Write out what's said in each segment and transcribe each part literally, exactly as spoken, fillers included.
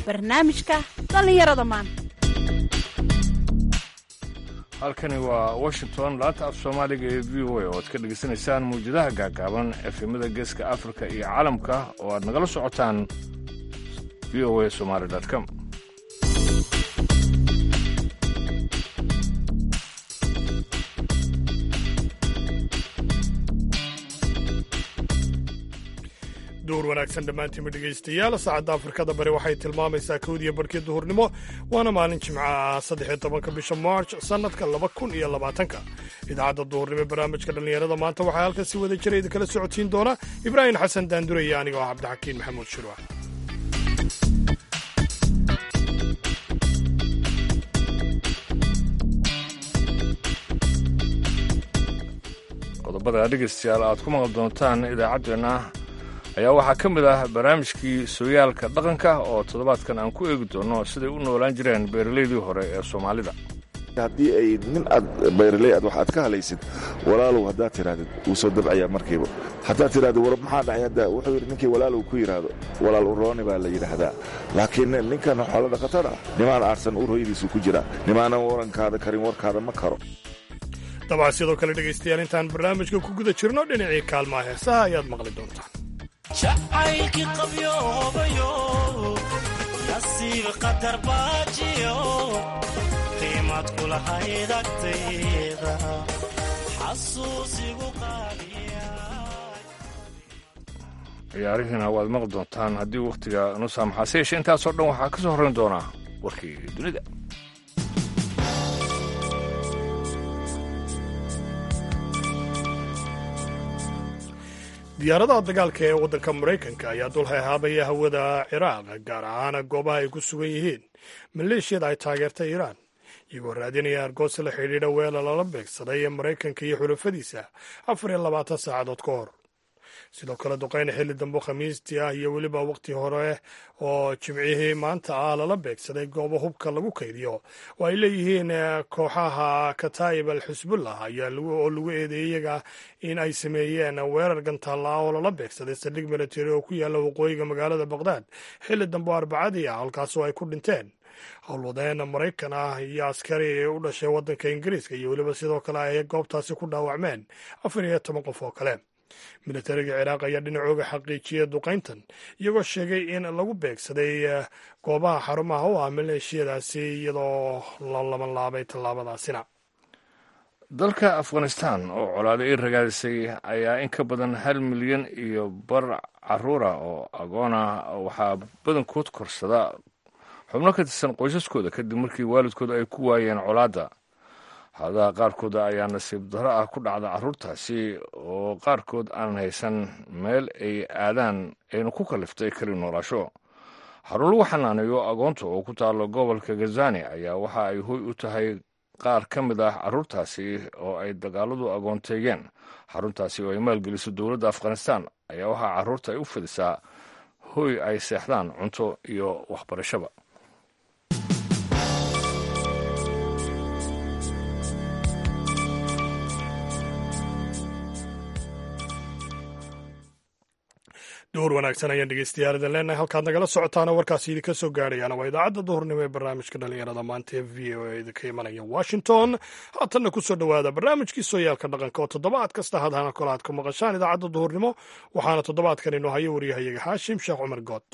barnaamijka dhallinyarada maanta. halkani waa washington laanta af soomaaliga ee v o a oo aad ka dhegaysanaysaan mawjadaha gaagaaban efemada geeska afrika iyo caalamka oo aad nagala socotaan v o a somaly com. duur wanaagsan dhammaantiinba dhegaystayaal saacadda afrikada bari waxay tilmaamaysaa kowdiyo barhkii duhurnimo waana maalin jimca ah saddexiyo tobanka bisha march sannadka laba kun iyo labaatanka idaacadda duhurnimo barnaamijka dhallinyarada maanta waxaa halkan si wada jira idinkala socodsiin doona ibraahim xasan daandure iyo anigoo ah cabdixakiin maxamuud shirwac. qodobada dhegaystayaal aad ku maqli doontaan idaacaddeenna ayaa waxaa ka mid ah barnaamijkii sooyaalka dhaqanka oo toddobaadkan aan ku eegi doonno siday u noolaan jireen beeralaydii hore ee soomaalida. haddii ay nin aad bayraley aad wax aad ka halaysid walaalow haddaad tidhahdid wuu soo dabcayaa markiiba. haddaad tidhahdo war maxaa dhacay hadda wuxuu yidhi ninkii walaalow ku yidhaahdo walaal urooni baa la yidhaahdaa. laakiin ninkan xoolo dhaqatada ah nimaan aarsan ur hooyadiisu ku jira nimaanan warankaada karin warkaada ma karo. dabcan sidoo kale dhegaystayaal intaan barnaamijka ku guda jirno dhinacii kaalmaha heesaha ayaad maqli doontaan. jacaylkii qabyoobayo nasiib qadar baajiyo qiimad kulahayd agtayda xasuusigu qaaliya. ciyaarihiina waad maqli doontaan haddii wakhtiga nu saamaxaase yeeshe intaasoo dhan waxaa ka soo horrayn doonaa warkii dunida. diyaaradaha dagaalka ee waddanka maraykanka ayaa dul hayhaabaya hawada ciraaq gaar ahaan goobaha ay ku sugan yihiin maleeshiyada ay taageertay iiraan iyagoo raadinaya argoosi la xidhiidha weela lala beegsaday ee maraykanka iyo xulafadiisa afar iyo labaatan saacadood ka hor. sidoo kale duqayna xilli dambo khamiistii ah iyo weliba waqti hore oo jimcihii maanta ah lala beegsaday goobo hubka lagu kaydiyo oo ay leeyihiin kooxaha kataa'ib al xisbullah ayaa oo lagu eedeeyey iyaga in ay sameeyeen weerar gantaalla ah oo lala beegsaday saldhig militari oo ku yaalla waqooyiga magaalada baqhdaad xilli dambo arbacadii ah halkaasoo ay ku dhinteen howlwadeen maraykan ah iyo askari u dhashay waddanka ingiriiska iyo weliba sidoo kale ay goobtaasi ku dhaawacmeen afar iyo toban qof oo kale. militariga ciraaq ayaa dhinacooga xaqiijiyay duqayntan iyagoo sheegay in lagu beegsaday goobaha xarumaha u ah maleeshiyadaasi iyadoo la laban laabay tallaabadaasina. dalka afghanistan oo colaado ii ragaadisay ayaa in ka badan hal milyan iyo bar caruura oo agoon ah waxaa badankood korsada xubno ka tirsan qoysaskooda kadib markii waalidkooda ay ku waayeen colaadda. hadaha qaarkooda ayaa nasiib darro ah ku dhacda carruurtaasi oo qaarkood aanan haysan meel ay aadaan aynu ku kalliftay keli noolaasho. xarun lagu xanaaneeyo agoonta oo ku taalo gobolka gazani ayaa waxa ay hoy u tahay qaar ka mid ah carruurtaasi oo ay dagaaladu agoonteeyeen. xaruntaasi oo ay maalgeliso dowladda afghanistan ayaa waxaa carruurta ay u fidisaa hoy ay seexdaan, cunto iyo waxbarashaba. duhur wanaagsan ayaan dhegeystayaal idin leenahay halkaad nagala socotaana warkaasi idinka soo gaadhayaana waa idaacadda duhurnimo ee barnaamijka dhallinyarada maanta ee v o a idinka imanaya washington. haatanna ku soo dhowaada barnaamijkii sooyaalka dhaqanka oo toddobaad kasta hadhana kole aad ku maqashaan idaacadda duhurnimo waxaana toddobaadkan inoo hayo waryahayaga xaashim sheekh cumar good.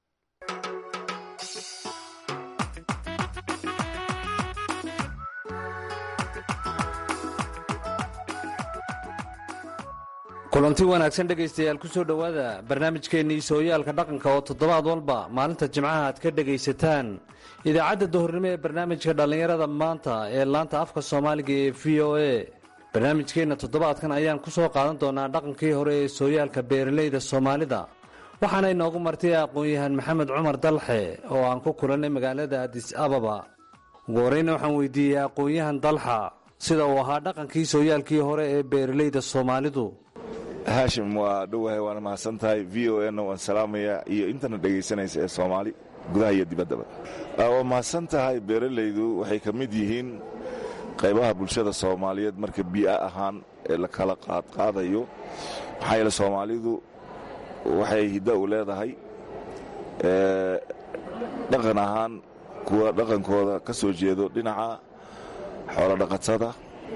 kulanti wanaagsan dhegaystayaal ku soo dhowaada barnaamijkeennii sooyaalka dhaqanka oo toddobaad walba maalinta jimcaha aad ka dhegaysataan idaacadda duhurnimo ee barnaamijka dhallinyarada maanta ee laanta afka soomaaliga ee v o a. barnaamijkeenna toddobaadkan ayaan ku soo qaadan doonaa dhaqankii hore ee sooyaalka beeralayda soomaalida waxaana inoogu martay aqoon-yahan maxamed cumar dalxe oo aan ku kulannay magaalada adis ababa. ugu horreyna waxaan weydiiyey aqoon-yahan dalxa sida uu ahaa dhaqankii sooyaalkii hore ee beeralayda soomaalidu. haashim waa dhowahay waana mahadsan tahay v o n waan salaamayaa iyo intana dhegaysanaysa ee soomaali gudaha iyo dibaddaba. waa mahadsan tahay beeralaydu waxay ka mid yihiin qaybaha bulshada soomaaliyeed marka bii'a ahaan ee la kala qaadqaadayo. maxaa yeele soomaalidu waxay hidda u leedahay dhaqan ahaan kuwa dhaqankooda ka soo jeedo dhinaca xoolodhaqatada,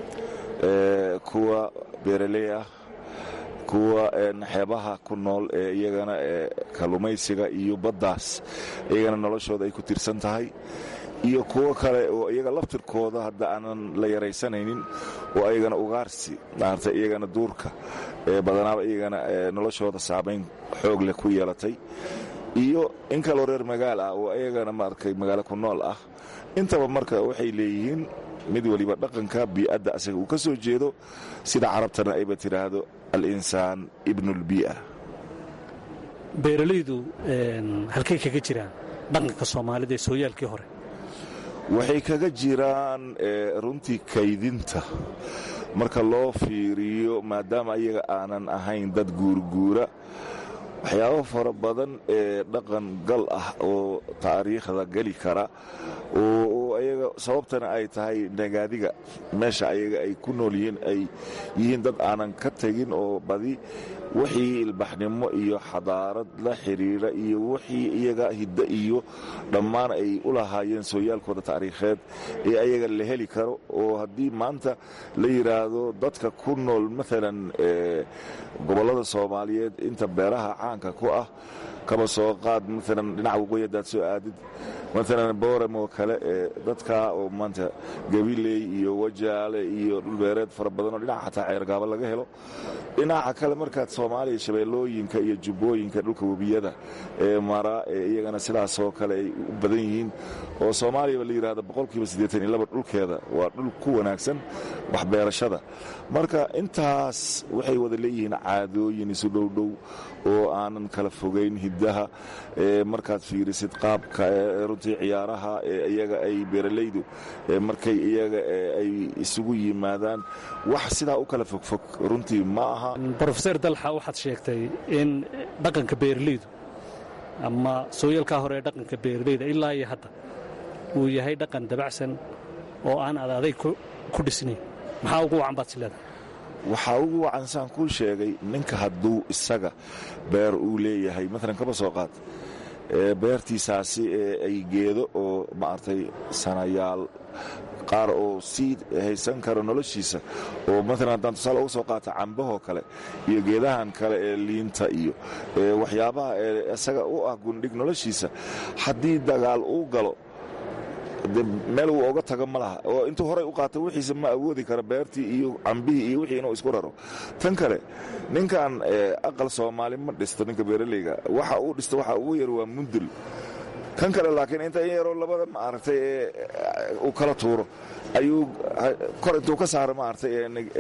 kuwa beeraley ah, kuwa xeebaha ku nool ee iyagana kalluumaysiga iyo baddaas iyagana noloshooda ay ku tirsan tahay, iyo kuwo kale oo iyaga laftirkooda hadda aanan la yaraysanaynin oo ayagana ugaarsi maaragtay iyagana duurka ee badanaaba iyagana noloshooda saamayn xoog leh ku yeelatay, iyo in kaloo reer magaal ah oo iyagana maaragtay magaalo ku nool ah. intaba marka waxay leeyihiin mid waliba dhaqanka bii'adda asaga uu ka soo jeedo, sida carabtana ayba tidhaahdo al-insaan ibnulbii'a. beeralaydu halkay kaga jiraan dhaqanka soomaalida ee sooyaalkii hore? waxay kaga jiraan runtii kaydinta marka loo fiiriyo, maadaama iyaga aanan ahayn dad guurguura. waxyaabo fara badan ee dhaqan gal ah oo taariikhda geli kara oo ayaga sababtana ay tahay nagaadiga meesha ayaga ay ku nool yihiin ay yihiin dad aanan ka tegin oo badi wixii ilbaxnimo iyo xadaarad la xiriira iyo wixii iyaga hiddo iyo dhammaan ay u lahaayeen sooyaalkooda taariikheed ee ayaga la heli karo. oo haddii maanta la yidhaahdo dadka ku nool maalan gobollada soomaaliyeed inta beeraha caanka ku ah, kaba soo qaad maalan dhinaca waqooyi haddaad soo aadid, maalan boorem oo kale ee dadkaa oo maanta gabiley iyo wajaale iyo dhulbeereed fara badan oo dhinaca xataa ceergaaba laga helo. dhinaca kale markaad soomaaliya shabeellooyinka iyo jubbooyinka dhulka webiyada ee mara ee iyagana sidaasoo kale ay u badan yihiin, oo soomaaliyaba la yidhahdo boqolkiiba siddeetan iyo laba dhulkeeda waa dhul ku wanaagsan waxbeerashada. marka intaas waxay wada leeyihiin caadooyin isu dhowdhow oo aanan kala fogayn hiddaha. markaad fiirisid qaabka runtii ciyaaraha ee iyaga ay beeralaydu markay iyaga ay isugu yimaadaan wax sidaa u kala fogfog runtii ma aha. brofeser dalxa, waxaad sheegtay in dhaqanka beeralaydu ama sooyaalkaa hore ee dhaqanka beeralayda ilaa iyo hadda uu yahay dhaqan dabacsan oo aan adaday ku dhisnayn. maxaa ugu wacan baad is leedahay? waxaa ugu wacansaan kuu sheegay, ninka hadduu isaga beer uu leeyahay maalan kaba soo qaad beertiisaasi ee ay geedo oo maaragtay sanayaal qaar oo sii haysan karo noloshiisa, oo maalan haddaan tusaale uga soo qaata cambahoo kale iyo geedahan kale ee liinta iyo waxyaabaha ee isaga u ah gundhig noloshiisa, haddii dagaal uu galo meel uu oga tago ma laha, oo intuu horay u qaata wixiisa ma awoodi kara beertii iyo cambihii iyo wixii inuu isku raro. tan kale ninkan aqal soomaali ma dhisto, ninka beeralayga waxa uu dhisto waxa ugu yar waa mundul. kan kale laakiin inta in yaroo labada maaragtay ee uu kala tuuro ayuu kor intuu ka saaro maaragtay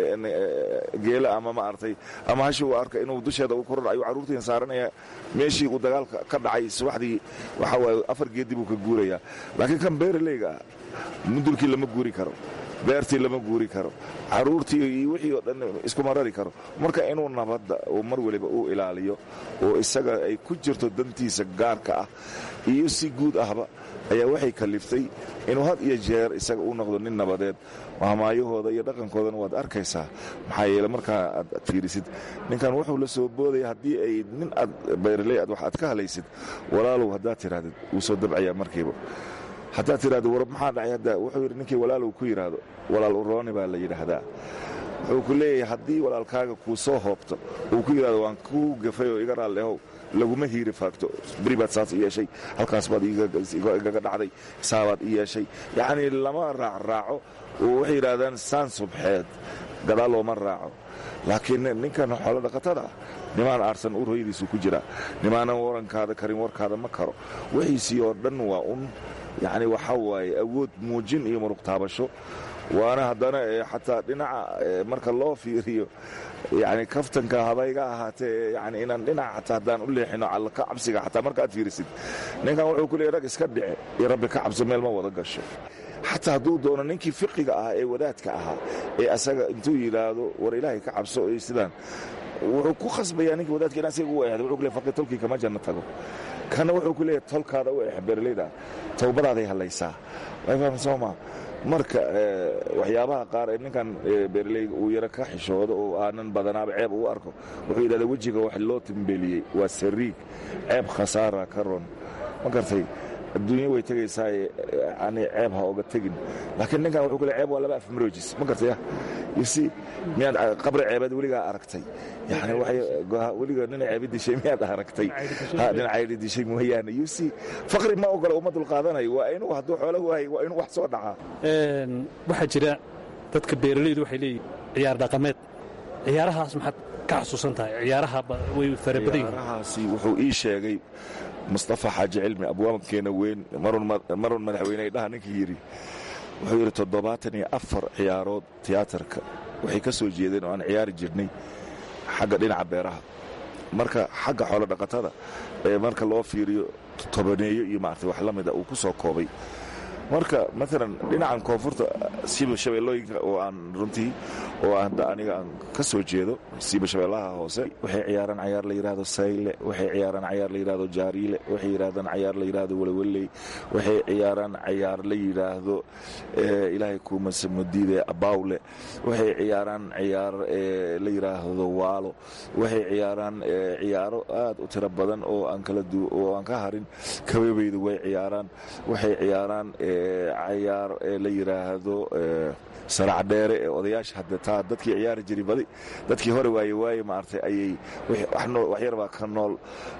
geela ama maaragtay ama hashi uu arka inuu dusheeda u korodha ayuu carruurtiin saaranaya meeshii uu dagaalka ka dhacay subaxdii waxa waaye afar geedi buu ka guurayaa. laakiin kan beeralayga ah mundulkii lama guuri karo, beertii lama guuri karo, carruurtii iyo wixii oo dhan iskuma rari karo. marka inuu nabadda uu mar waliba uu ilaaliyo oo isaga ay ku jirto dantiisa gaarka ah iyo si guud ahba ayaa waxay kaliftay inuu had iyo jeer isaga u noqdo nin nabadeed. mahmaayahooda iyo dhaqankoodana waad arkaysaa. maxaa yeele markaa aad fiirisid ninkan wuxuu la soo boodaya haddii ay nin aad beeraley aad wax aad ka halaysid, walaalow haddaad tidhaahdid wuu soo dabcayaa markiiba. haddaad tidhahdo warab maxaa dhacay hadda wuxuu yidhi ninkii walaalow ku yidhaahdo walaal urooni baa la yidhaahdaa. wuxuu ku leeyahay haddii walaalkaaga kuu soo hoobto uu ku yidhahdo waan kuu gafay oo iga raallehow, laguma hiiri faagto, beri baad saas i yeeshay, halkaas baad igaga dhacday, saabaad i yeeshay. yacnii lama raacraaco oo waxay yidhaahdaan saan subxeed gadaal looma raaco. laakiin ninkan xoolo dhaqatada ah nimaan aarsan ur hoyadiisu ku jiraa, nimaanan warankaada karin warkaada ma karo. wixiisii oo dhan waa un yacni waxaa waaye awood muujin iyo muruq taabasho. waana haddana xataa dhinaca marka loo fiiriyo yani kaftanka habayga ahaatee yani inaan dhinaca xataa haddaan u leexino callaka cabsiga xataa marka aad fiirisid ninkan wuxuu ku leeyay rag iska dhice iyo rabbi ka cabso meel ma wada gasho. xataa hadduu doono ninkii fiqiga ahaa ee wadaadka ahaa ee asaga intuu yidhaahdo war ilaahay ka cabso iyo sidaan wuxuu ku khasbayaa ninkii wadaadka in asaga u eexdo wuxuu ku leeyahay faqi tolkii kama janno tago. kana wuxuu ku leeyahay tolkaada u eex beeralayda towbadaaday hadlaysaa. way fahmi sooma marka waxyaabaha qaar ee ninkan beeralayga uu yaro ka xishoodo oo aanan badanaaba ceeb uu arko wuxuu yidhahda wejiga wax loo timbeliyey waa sariig ceeb khasaara ka ron ma gartay. adduunya way tegaysaa yani ceeb ha oga tegin laakiin ninkan wuxuu kule ceeb waa laba afmarojis ma gartaya ysi miyaad qabri ceebeed weligaa aragtay yani weliga nina ceebi dishay miyaad aragtay nin caydi dishay mooyaane yusi faqri ma ogola uma dulqaadanayo waa inuu hadduu xoolahu hay waa inuu wax soo dhacaa waxaa jira dadka beeralaydu waxay leeyihin ciyaar dhaqameed ciyaarahaas maxaad ka xasuusan tahay ciyaaraha way fara badan yihiin ciyaarahaasi wuxuu ii sheegay mustafa xaaji cilmi abwaabkeena weyn marun madaxweyney dhaha ninkii yidhi wuxuu yidhi toddobaatan iyo afar ciyaarood tiyaatarka waxay ka soo jeedeen oo aan ciyaari jirnay xagga dhinaca beeraha marka xagga xoolo dhaqatada ee marka loo fiiriyo tobaneeyo iyo maartay wax la mida uu ku soo koobay marka maalan dhinacan koonfurta siiba shabeellooyinka oo aan runtii oo hadda aniga aan ka soo jeedo siiba shabeellaha hoose waxay ciyaaraan cayaar la yidhaahdo sayle waxay ciyaaraan cayaar la yidhaahdo jaariile waxay yidhahdaan cayaar la yidhaahdo walawalley waxay ciyaaraan cayaar la yidhaahdo ilaahay kuumasamadiide abawle waxay ciyaaraan ciyaar la yidhaahdo waalo waxay ciyaaraan ciyaaro aad u tiro badan oo aan kala du oo aan ka harin kabeebeyda way ciyaaraan waxay ciyaaraan cayaar la yidhaahdo saracdheere ee odayaasha haddetaa dadkii ciyaari jiray badi dadkii hore waaye waaye maartay ayay wax yar baa ka nool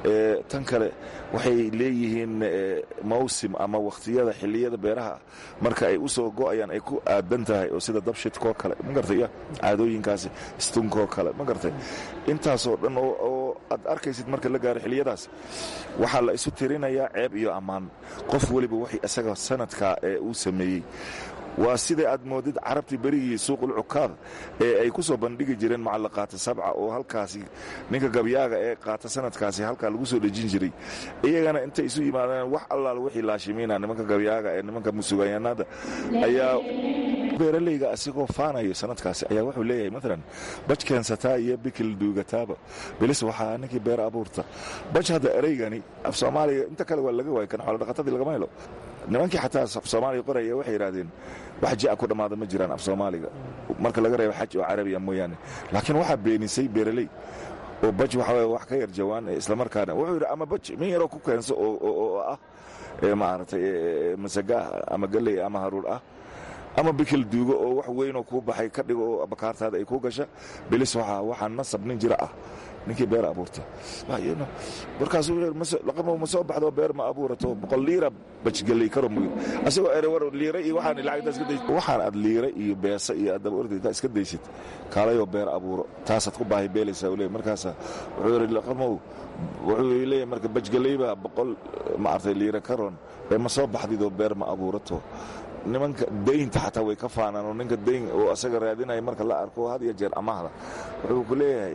tan kale waxay leeyihiin mawsim ama wakhtiyada xilliyada beeraha marka ay u soo go'ayaan ay ku aadan tahay oo sida dabshidkoo kale ma gartay caadooyinkaasi istunkoo kale ma gartay intaasoo dhan oo aad arkaysid marka la gaaro xilliyadaas waxaa la isu tirinayaa ceeb iyo ammaan qof weliba waxay isaga sanadkaa ee uu sameeyey waa sida aad moodid carabtii berigii suuqulcukaad ee ay ku soo bandhigi jireen macallaqaata sabca oo halkaasi ninka gabyaaga ee qaata sanadkaasi halkaa lagu soo dhejin jiray iyagana intay isu yimaadeen wax allaal wixii laashimiina nimanka gabyaaga ee nimanka musugayaanaada ayaa beeralayga asigoo faanayo sanadkaasi ayaa wuxuu leeyahay maalan baj keensataa iyo bikil duugataaba bilis waxaa ninkii beer abuurta baj hadda ereygani af soomaaliga inta kale waa laga waay kan xoolodhaqatadii lagama helo nimankii xataa af soomaaliga qoraya waxay yidhahdeen wax ji'a ku dhammaada ma jiraan af soomaaliga marka laga reebo xaj oo carabiya mooyaane laakiin waxaa beenisay beeraley oo baj waxaa wax ka yar jawaan islamarkaana wuxuu yidhi ama baj min yaroo ku keenso oo ah maaragtay masaga ama galley ama haruur ah ama bikil duugo oo wax weynoo kuu baxay ka dhigo oo bakaartaada ay kuu gasha bilis waxaa nasab nin jira ah ninkii beer abuurta markaasuu ma soo baxdo beer ma abuurato boqol liira bajgelay karo muyir asagoo erewar liira iyo waxaan lacagtaas ka daysid waxaan aad liira iyo beesa iyo aad daba ordaytaa iska daysid kaalayoo beer abuuro taasaad ku baahi beelaysaa leey markaasa wuxuu yidhi laqamow wuxuu leeyahay marka bajgelaybaa boqol maartay liira karoon ee ma soo baxdidoo beer ma abuurato nimanka daynta xataa way ka faanaan oo ninka dayn oo asaga raadinaya marka la arko had iyo jeer amahda wuxuu ku leeyahay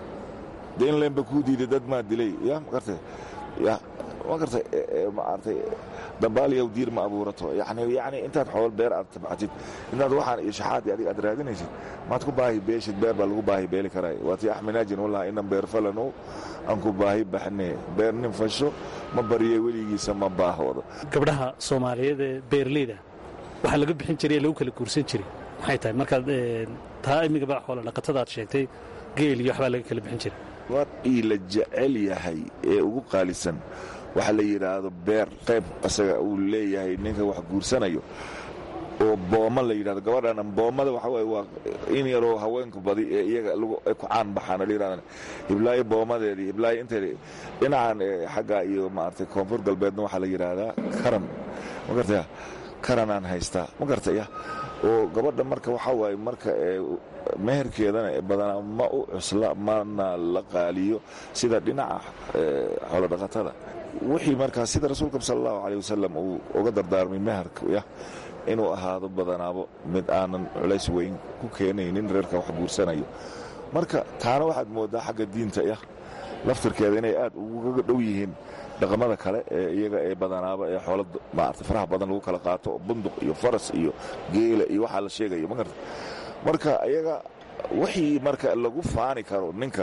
dayn leenba kuu diiday dad maa dilay ya magartay ya magartay maartay dambaaliyow diir ma abuurato yani yani intaad xool beer aad tabcatid intaad waxaan iyo shaxaadii adiga aad raadinaysid maad ku baahi beeshid beer baa lagu baahi beeli karay waatii axminaajin wallahi inan beer falano aan ku baahi baxne beer nin fasho ma bariye weligiisa ma baahoodo gabdhaha soomaaliyeed ee beerleyda waxaa laga bixin jiray lagu kala guursan jiray maxay tahay markaad taa imigaba xoolo dhaqatadaad sheegtay geel iyo waxbaa laga kala bixin jiray wadii la jecel yahay ee ugu qaalisan waxa la yidhaahdo beer qayb asaga uu leeyahay ninka wax guursanayo oo booma la yidhahdo gabadhana boomada waxa waaye waa in yaroo haweenku badi ee iyaga lagu ku caan baxaan la yidhahdo hiblaayo boomadeedii hiblaayo inteedii dhinacan xagga iyo maartay koonfur galbeedna waxaa la yidhaahdaa karan ma gartaya karanaan haystaa ma gartaya oo gabadha marka waxaa waaye marka meherkeedana badanaa ma u cusla mana la qaaliyo sida dhinaca xoolodhaqatada wixii markaa sida rasuulka sal allahu caleyh wasalam uu uga dardaarmay meherka ya inuu ahaado badanaabo mid aanan culays weyn ku keenaynin reerka wax guursanayo marka taana waxaad moodaa xagga diinta ya laftirkeeda inay aad uga dhow yihiin dhaqamada kale ee iyaga ee badanaaba ee xoolo maarta faraha badan lagu kala qaato bunduq iyo faras iyo geela iyo waxaa la sheegayo ma garta marka iyaga wixii marka lagu faani karo ninka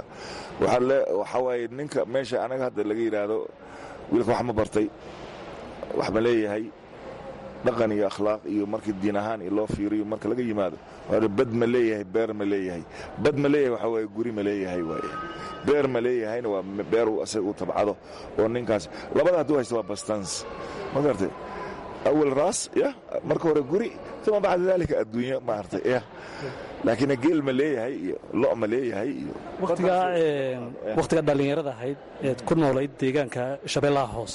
waxaa waaye ninka meesha anaga hadda laga yidhaahdo wiilka wax ma bartay wax ma leeyahay dhaqan iyo akhlaaq iyo markii diin ahaan loo fiiriyo marka laga yimaado bad ma leeyahay beer ma leeyahay bad ma leeyahay waxa waaye guri ma leeyahay waaye beer ma leeyahayna waa beer uu asaga u tabcado oo ninkaas labada hadduu haysto waa bastans ma gartay awal raas ya marka hore guri uma bacda dalika adduunya maartay ya laakiin geel ma leeyahay iyo lo ma leeyahay iyo waqtiga ee waqtiga dhalinyarada ahayd ee ku noolayd deegaanka Shabeellaha Hoose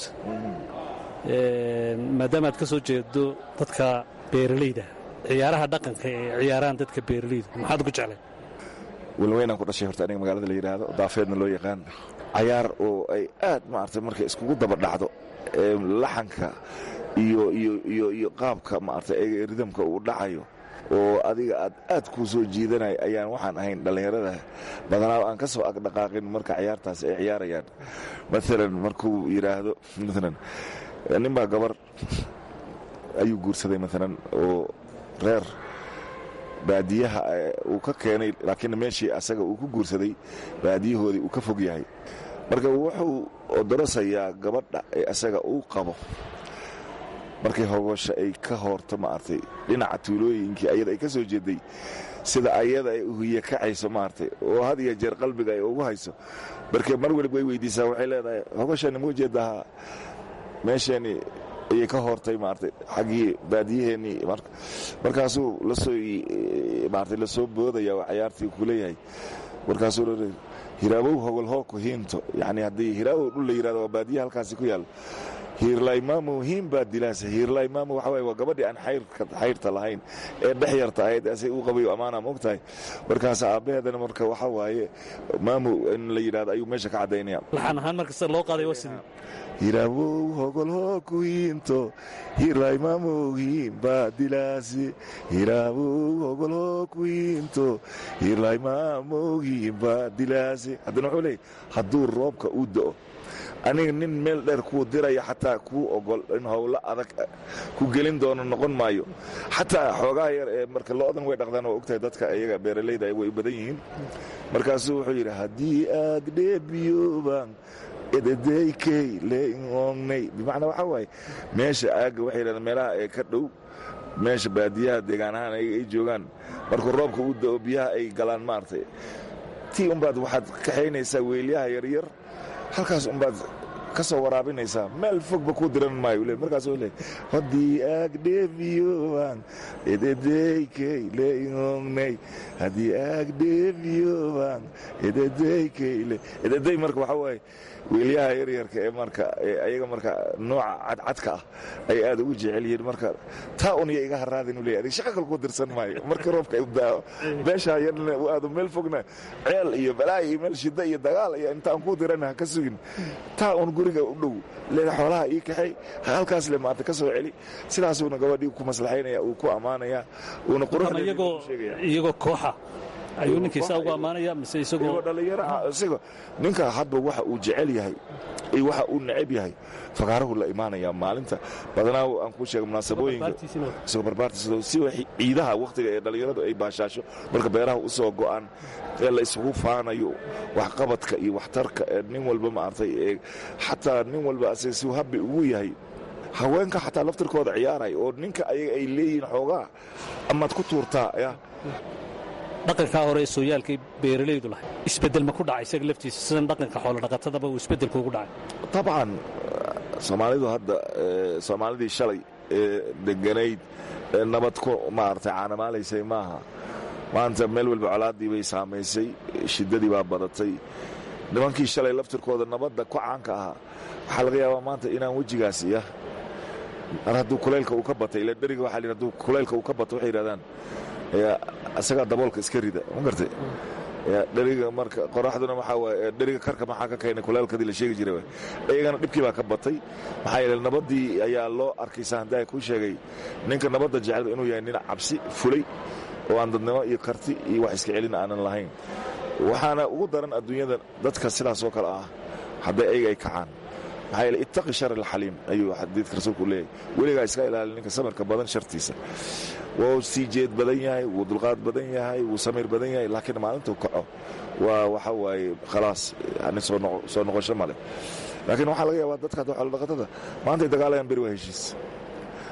ee maadaama aad ka soo jeedo dadka beeralayda ciyaaraha dhaqanka ee ciyaaraan dadka beeralayda maxaad ku jeclay walweynaan ku dhashay horta aniga magaalada la yiraahdo daafeedna loo yaqaan ciyaar oo ay aad maartay markay iskugu daba dhacdo ee laxanka iyo iyo iyo iyo qaabka maartay ridamka uu dhacayo oo adiga aad aad ku soo jiidanay ayaan waxaan ahayn dhalinyarada badanaa aan ka soo agdhaqaaqin marka ciyaartaas ay ciyaarayaan maalan markuu yiraahdo maalan ninbaa gabar ayuu guursaday maalan oo reer baadiyaha uu ka keenay laakiin meeshii asaga uu ku guursaday baadiyahoodii uu ka fog yahay marka wuxuu odorosayaa gabadha ee asaga uu qabo markay hogosha ay ka horto maartay dhinaca tuulooyinkii ayada ay ka soo jeeday sida ayada ay uhiye kacayso maartay oo had iyo jeer qalbiga ay ugu hayso markay mar waliba way weydiisaa waxay leedahay hogoshani muu jeedaa meeshani ayay ka hortay maartay xaggii baadiyaheennii markaasuu lasoo maartay lasoo boodaya waa ciyaartii ku leeyahay markaasuu leeyahay hiraabow hogol hoo ku hiinto yacni haddii hiraabow dhul la yidhahdo waa baadiya halkaasi ku yaal hiirlaymaamu hiin baa dilaasa hiirlaymaamu waxa waaye waa gabadhii aan xayrta lahayn ee dhex yarta ahayd asay u qabayo ammaana ma og tahay markaas aabbaheedana marka waxa waaye maamu in la yidhahdo ayuu meesha ka caddaynaya laxan ahaan marka sida loo qaaday waa sidii hiraabow hogol hoo ku hiinto hiirlaymaamu hiin baa dilaasi hiraabow hogol hoo ku hiinto hiirlaymaamu hiin baa dilaasi haddana wuxuu leeyahy hadduu roobka u da'o aniga nin meel dheer kuu diraya xataa kuu ogol in howlo adag ku gelin doono noqon maayo xataa xoogaa yar ee marka lo-dan way dhaqdaan waa ogtahay dadka iyaga beeralayda way u badan yihiin markaasuu wuxuu yidhi haddii aad dheebiyooban ededeykey leongnay bimacnaa waxaa waaye meesha aagga waxay yidhahdaan meelaha ee ka dhow meesha baadiyaha deegaan ahaan ayaga ay joogaan markuu roobka u da'o biyaha ay galaan maartay tii unbaad waxaad kaxaynaysaa weelyaha yaryar halkaas unbaad ka soo waraabinaysaa meel fogba kuu diran maayo le markaasuu leey haddii aag dheebiyooban ededeykey leongnay haddii aag dheebiyooban ededeykey le ededey marka waxaa waaye weelyaha yaryarka ee marka ayaga marka nooca cadcadka ah ay aad ugu jecel yihiin marka taa un iyo iga haraadin u leeyahay adig shaqa kale kuu dirsan maayo marka roobka ay daawo meeshaa yarna u aado meel fogna ceel iyo balaayo iyo meel shida iyo dagaal iyo intaan kuu dirana ha ka sugin taa un guriga u dhow leeda xoolaha ii kaxay halkaas le maanta ka soo celi sidaasuuna gabadhii ku maslaxaynaya uu ku ammaanaya uuna quruxiyagoo kooxa ayuu ninkiisa ugu ammaanaya mise isagoo dhalinyaro isaga ninka hadba waxa uu jecel yahay iyo waxa uu necab yahay fagaarahu la imaanaya maalinta badanaa aan ku sheegay munaasabooyinka isagoo barbaartiisa si ciidaha waqtiga ee dhalinyaradu ay baashaasho marka beeraha u soo go'aan ee la isugu faanayo waxqabadka iyo waxtarka ee nin walba maartay ee xataa nin walba asaga si habbi ugu yahay haweenka xataa laftirkooda ciyaaray oo ninka ayaga ay leeyihiin xoogaa amaad ku tuurtaa ya dhaqankaa hore ee sooyaalkay beeralaydu lahay isbeddel ma ku dhacay isaga laftiisa sidan dhaqanka xoolodhaqatadaba uu isbeddelku ugu dhacay dabcan soomaalidu hadda soomaalidii shalay ee deganayd ee nabad ku maaragtay caanamaalaysay maaha maanta meel walba colaaddii bay saamaysay shiddadii baa badatay nimankii shalay laftirkooda nabadda ku caanka ahaa waxaa laga yaabaa maanta inaan wejigaas ya mar hadduu kulaylka uu ka batay ila dheriga waxa la hadduu kulaylka uu ka bato waxay yidhahdaan isagaa daboolka iska rida ma gartay dheriga marka qoraxduna waxaa waaye dheriga karka maxaa ka keenay kulaalkadii la sheegi jiray iyagana dhibkii baa ka batay maxaa yeelay nabaddii ayaa loo arkay sahandaay ku sheegay ninka nabadda jecelba inuu yahay nin cabsi fulay oo aan dadnimo iyo karti iyo wax iska celin aanan lahayn waxaana ugu daran adduunyada dadka sidaas oo kale ah hadday ayaga ay kacaan maxaa yeelay ittaqi shar alxaliim ayuu xadiidka rasuulku leeyahay weligaa iska ilaali ninka samirka badan shartiisa wuu sii jeed badan yahay wuu dulqaad badan yahay wuu samir badan yahay laakiin maalintuu kaco waa waxa waaye khalaas yani soo noqosho male laakiin waxaa laga yaabaa dadka hadda xoolodhaqatada maantay dagaalayaan beri waa heshiis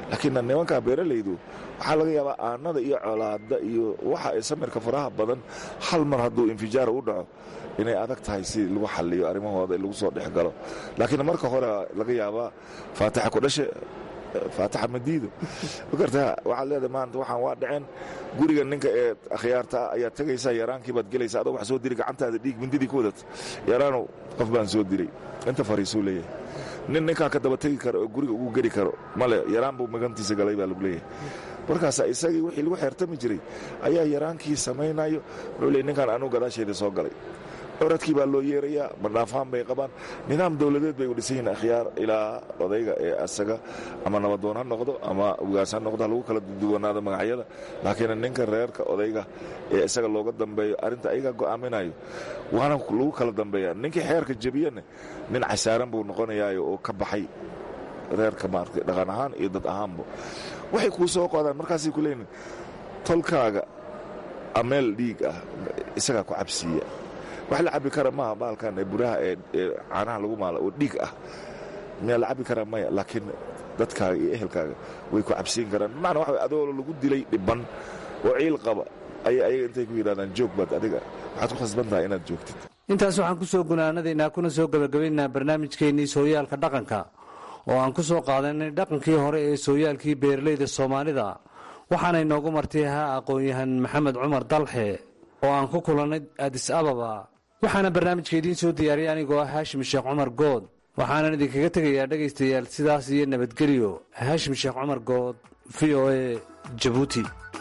laakiin nimanka beeralaydu waxaa laga yaabaa aanada iyo colaada iyo waxa ay samirka faraha badan hal mar hadduu infijaar u dhaco inay adag tahay si lagu xalliyo arrimahooda in lagu soo dhex galo. laakiin marka hore laga yaabaa faataxa ku dhashe faataxa madiido magartaa waxaad leedahay maanta waxaan waa dhaceen guriga ninka ee akhyaarta ayaa tegaysaa yaraankii baad gelaysaa adoo wax soo diri gacantaada dhiig mindidii ku wadat yaraanow qof baan soo diray inta fariisuu leeyahay nin ninkaa ka daba tegi karo oo guriga ugu geli karo male yaraan buu magantiisa galay baa lagu leeyahay. markaas isagii wixii lagu xeertami jiray ayaa yaraankii samaynayo wuxuu leeyay ninkaan anuu gadaasheeda soo galay curadkii baa loo yeerayaa bandhaafaan bay qabaan nidaam dowladeed bay u dhisan yihiin akhyaar ilaa odayga ee asaga ama nabadoon ha noqdo ama ugaas ha noqdo ha lagu kala duwanaado magacyada laakiin ninka reerka odayga ee isaga looga dambeeyo arrinta ayaga go'aaminayo waana lagu kala dambeeyaa ninkii xeerka jebiyana nin casaaran buu noqonayaayo oo ka baxay reerka maaragtay dhaqan ahaan iyo dad ahaanba waxay kuu soo qodaan markaasay ku leeyihin tolkaaga ameel dhiig ah isagaa ku cabsiiya wax la cabi kara maaha baalkan ee buraha ee caanaha lagu maala oo dhiig ah miyaa la cabi karaa maya laakiin dadkaaga iyo ehelkaaga way ku cabsiin karaan bimacnaa waxa adoo lagu dilay dhibban oo ciil qaba ayay ayaga intay ku yidhahdaan joog baad adiga waxaad ku khasban tahay inaad joogtid. intaas waxaan ku soo gunaanadaynaa kuna soo gabagabaynaa barnaamijkeennii sooyaalka dhaqanka oo aan ku soo qaadanay dhaqankii hore ee sooyaalkii beeralayda soomaalida waxaana inoogu martay ahaa aqoon-yahan maxamed cumar dalxe oo aan ku kulannay adis ababa waxaana barnaamijka idiin soo diyaariyay anigoo ah haashim sheekh cumar good waxaanan idinkaga tegayaa dhegaystayaal sidaas iyo nabadgelyo. haashim sheekh cumar good v o a jabuuti.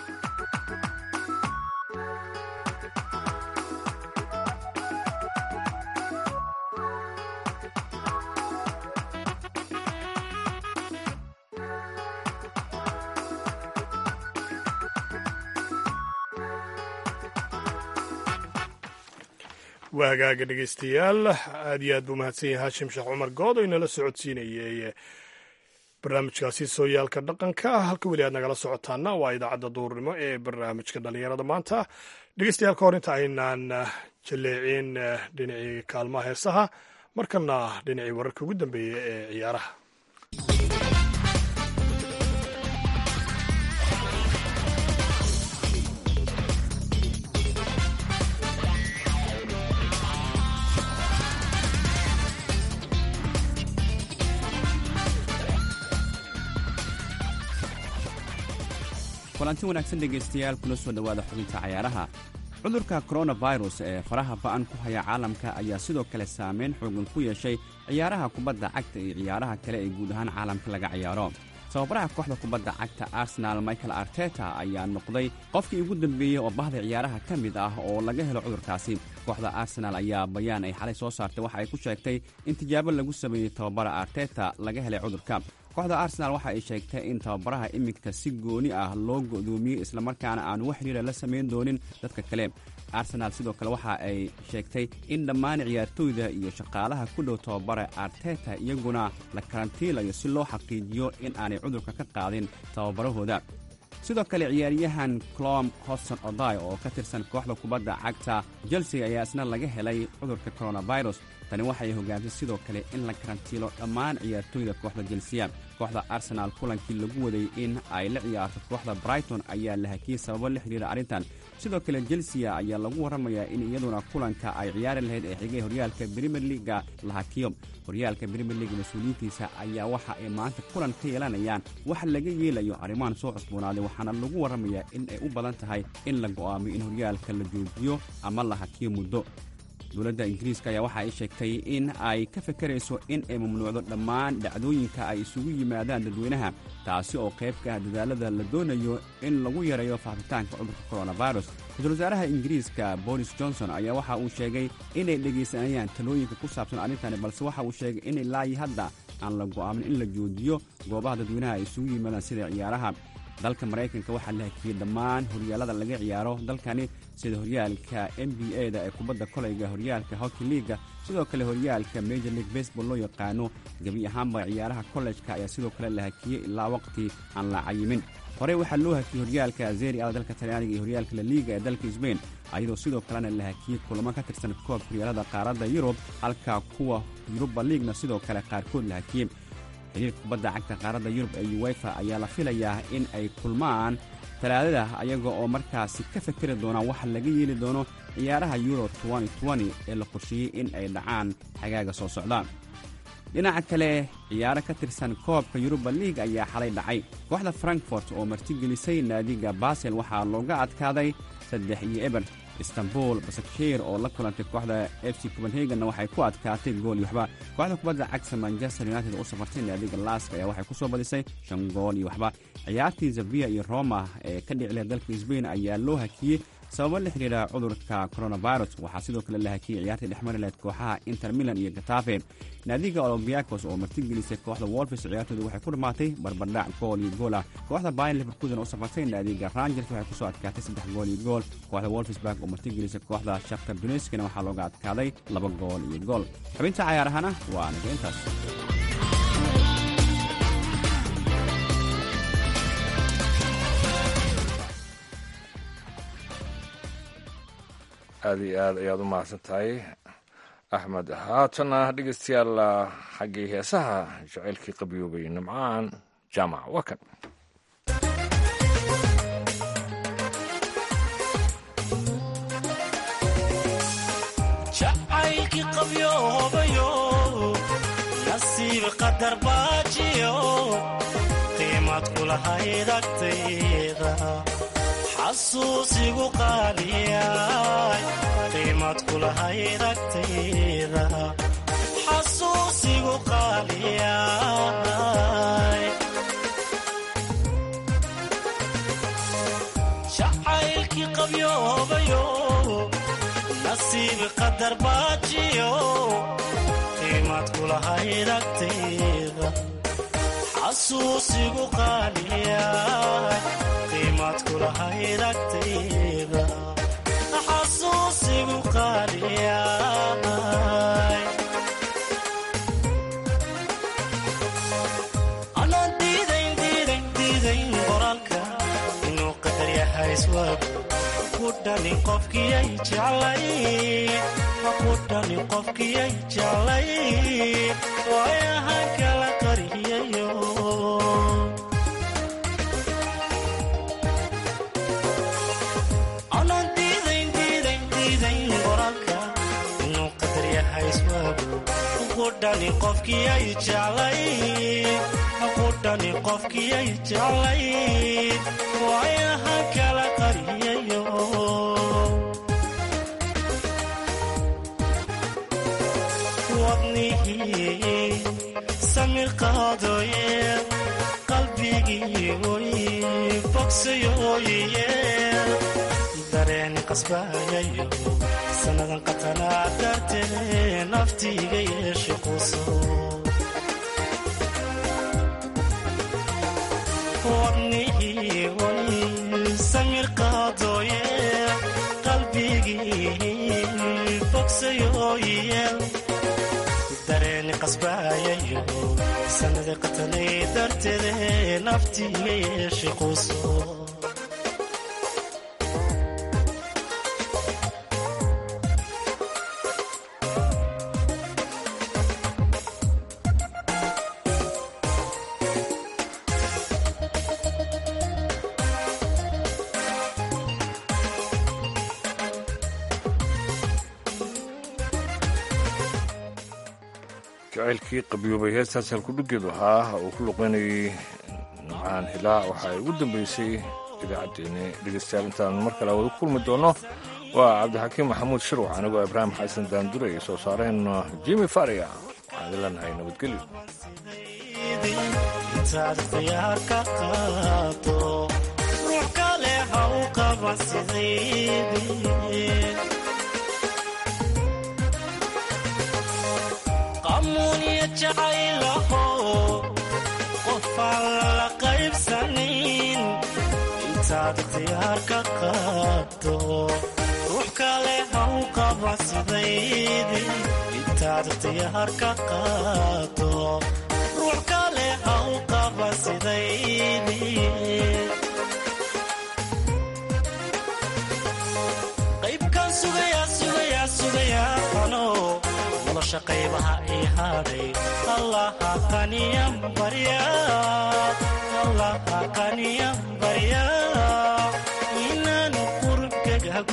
waa hagaaga dhegaystayaal aad iyo aad buu mahadsan yahay haashim sheekh cumar good oo inala socodsiinayey barnaamijkaasi sooyaalka dhaqanka. halka weli aad nagala socotaana waa idaacadda duurnimo ee barnaamijka dhallinyarada maanta. dhegaystayaal ka hor inta aynaan jaleecin dhinacii kaalmaha heesaha markana dhinacii wararka ugu dambeeya ee ciyaaraha. kulanti wanaagsan dhegaystayaal kula soo dhowaada xubinta cayaaraha. cudurka koronafirus ee faraha ba'an ku haya caalamka ayaa sidoo kale saameyn xoogan ku yeeshay ciyaaraha kubadda cagta iyo ciyaaraha kale ee guud ahaan caalamka laga ciyaaro. tababaraha kooxda kubadda cagta arsenal michael arteta ayaa noqday qofkii ugu dambeeyey oo bahda ciyaaraha ka mid ah oo laga helo cudurkaasi. kooxda arsenal ayaa bayaan ay xalay soo saartay waxa ay ku sheegtay in tijaabo lagu sameeyey tababara arteta laga helay cudurka. kooxda arsenal waxa ay sheegtay in tababaraha imigta si gooni ah loo go'doomiyey islamarkaana aanu wax xiriira la samayn doonin dadka kale. arsenal sidoo kale waxa ay sheegtay in dhammaan ciyaartooyda iyo shaqaalaha ku dhow tababara arteta iyaguna la karantiilayo si loo xaqiijiyo in aanay cudurka ka qaadin tababarahooda. sidoo kale ciyaaryahan clom hoston oday oo ka tirsan kooxda kubadda cagta chelsea ayaa isna laga helay cudurka coronavirus. tani waxay hogaamsay sidoo kale in la karantiilo dhammaan ciyaartooyda kooxda chelsea. kooxda arsenal kulankii lagu waday in ay la ciyaarto kooxda brighton ayaa la hakiyey sababo la xidhiira arrintan. sidoo kale chelsea ayaa lagu warramayaa in iyaduna kulanka ay ciyaari lahayd ee xigay horyaalka premier leaga la hakiyo. horyaalka premier leaga mas-uuliyiintiisa ayaa waxa ay maanta kulan ka yeelanayaan wax laga yeelayo arrimahan soo cusboonaaday waxaana lagu warramayaa in ay u badan tahay in la go'aamiyo in horyaalka la joojiyo ama la hakiyo muddo. dowladda ingiriiska ayaa waxa ay sheegtay in ay ka fakarayso in ay mamnuucdo dhammaan dhacdooyinka ay isugu yimaadaan dadweynaha, taasi oo qayb ka ah dadaalada la doonayo in lagu yareeyo faafitaanka cudurka coronavirus. ra-iisul wasaaraha ingiriiska boris johnson ayaa waxa uu sheegay inay dhegaysanayaan talooyinka ku saabsan arrintani, balse waxa uu sheegay in ilaa hadda aan la go'aamin in la joojiyo goobaha dadweynaha ay isugu yimaadaan sida ciyaaraha. dalka maraykanka waxaa la hakiyey dhammaan horyaalada laga ciyaaro dalkani sida horyaalka n b a da ee kubadda kolayga, horyaalka hockey leaga, sidoo kale horyaalka major league baseball loo yaqaano. gebi ahaanba ciyaaraha kollejka ayaa sidoo kale la hakiyey ilaa waqti aan la cayimin. horey waxaa loo hakiyey horyaalka zeri a dalka talyaaniga iyo horyaalka la liiga ee dalka sbain, ayadoo sidoo kalena la hakiyey kulamo ka tirsan koobka horyaalada qaaradda yurub, halka kuwa yuruba liigna sidoo kale qaarkood la hakiyey. xiriirka kubadda cagta qaaradda yurub ee uwefa ayaa la filayaa in ay kulmaan talaadada ayaga oo markaasi ka fikeri doonaan waxa laga yeeli doono ciyaaraha euro ee la qorsheeyey in ay dhacaan xagaaga soo socdaan. dhinaca kale ciyaaro ka tirsan koobka yuruba liig ayaa xalay dhacay. kooxda frankfort oo martigelisay naadiga basel waxaa looga adkaaday saddex iyo eber. istanbul basakshir oo la kulantay kooxda f c copenhagenna waxay ku adkaatay gool iyo waxba. kooxda kubadda cagta manchester united oo u safartay naadiga lask ayaa waxay ku soo badisay shan gool iyo waxba. ciyaartii zavia iyo roma ee ka dhici leh dalka sbain ayaa loo hakiyey sababo la xidhiidha cudurka coronavirus. waxaa sidoo kale la hakiyey ciyaartii dhexmari lahayd kooxaha inter milan iyo gatafe. naadiga olombiakos oo martigelisay kooxda wolfis ciyaartoodu waxay ku dhammaatay barbardhac gool iyo goolah. kooxda bayan liverkusen oo safartay naadiga rangers waxay ku soo adkaatay saddex gool iyo gool. kooxda wolfsburg oo martigelisay kooxda shakhtar donetskina waxaa looga adkaaday laba gool iyo gool. xubinta cayaarahana waa naga intaas. aad iyo aad ayaad u mahadsan tahay axmed. haatana dhegeystayaal xaggii heesaha jaceylkii qabyoobay nimcaan jaamac waa kan. jacaylkii qabyoobayo nasiib qadar baajiyo qiimad kulahayd agtayda xasuusigu qaaliyay qiimad kulahayd agtayda xasuusigu qaaliyay jacaylkii qabyoobayo nasiib qadar baajiyo qiimad kulahayd agtayda xasuusigu qaaliyay qiimad kulahayd agtayda xasuusigu qaaliyay anaan diidayn diidayn diidayn qoraalka inuu qadar yahay iswaab ku dhani qofkiyay jeclay ku dhani qofkiyay jeclay waayahan kala qariyayo qudhani qofkiyay jeclay qudhani qofkiyay jeclay waayaha kala qariyayo wadnihii samir qaadooye qalbigii oy bogsayoye dareen qasbayayo sanadan qatanaa dartee naftiiga yeesha quso wadnihii way samir qaadooye qalbigii bogsayoye dareen qasbayayo sanada qatanay darteede naftiiga yeesha quso jacaylkii qabyoobay heestaas halkudhiggeedu ahaa uu ku luqaynayay nimcaan hilaa waxaa ugu dambeysay idaacaddeenni dhegeystayaal intaan mar kale wada kulmi doonno waa cabdixakiim maxamuud shirwac anigoo ibraahim xasan daandure ay soo saareen jimi faria waxaan idin leenahay nabadgelyo intaad khiyaar ka qaado ruux kale ha u qaban sidaydii qamuuniya jacaylaho qofaan la qaybsanin intaad khiyaar ka qaado ruux kale ha u qaban sidaydii intaad khiyaar ka qaado ruux kale ha u qaban sidaydii qaybkan sugayaa sugayaa sugayaa ano nolosha qayb qaybaha ii hadhay allaha qaniyan barya allaha qaniyan barya